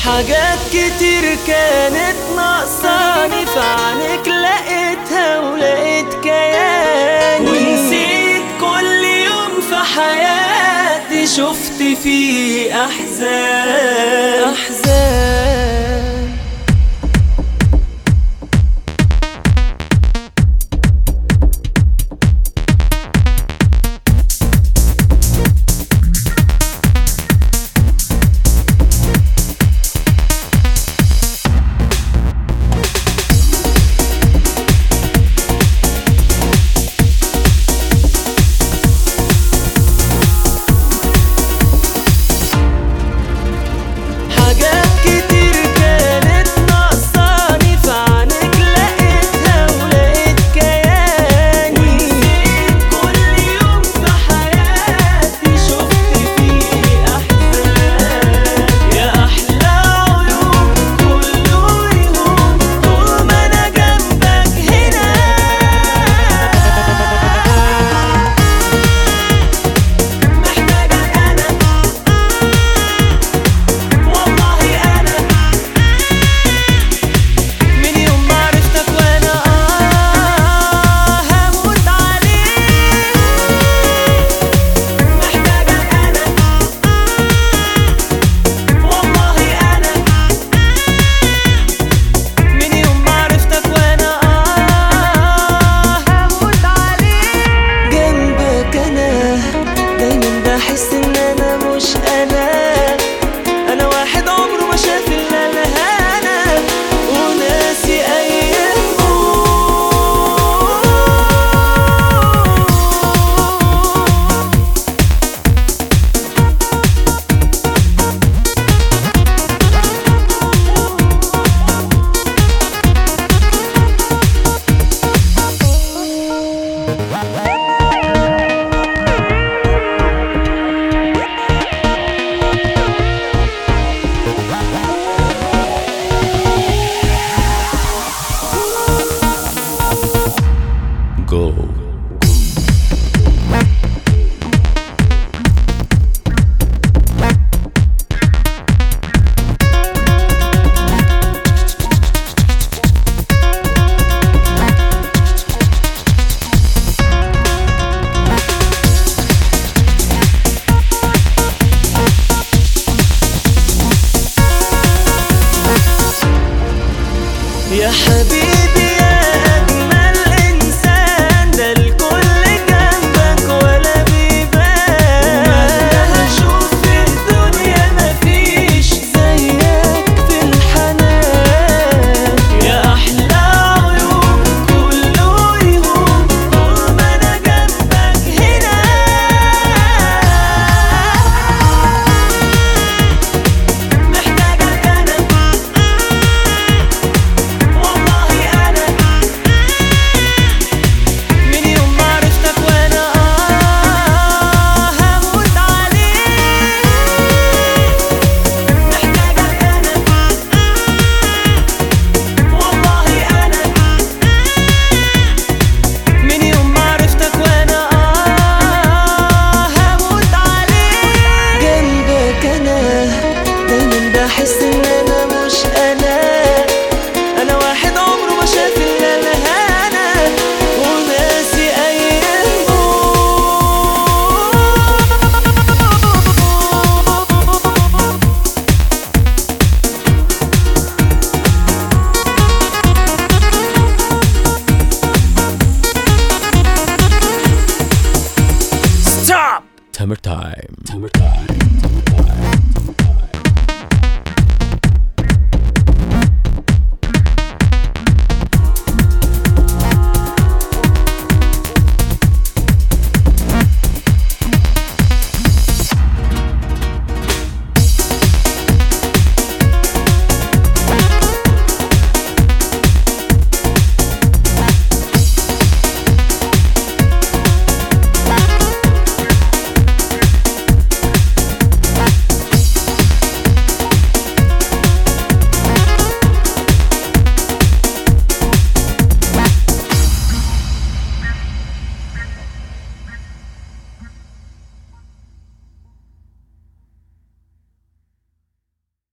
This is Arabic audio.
حاجات كتير كانت ناقصاني في عنك لقيتها ولقيت كياني، ونسيت كل يوم في حياتي شفت فيه أحزان. يا حبيبي يا أجمل إنسان، ده الكل جنبك ولا بيبان، ومهما أشوف في الدنيا مفيش زيك في الحنان. يا أحلى عيون كله يهون طول ما أنا جنبك هنا، محتاجك أنا بحس ان انا مش انا واحد عمره ما شاف الا الهنا وناسي ايامه. Stop! Timer time.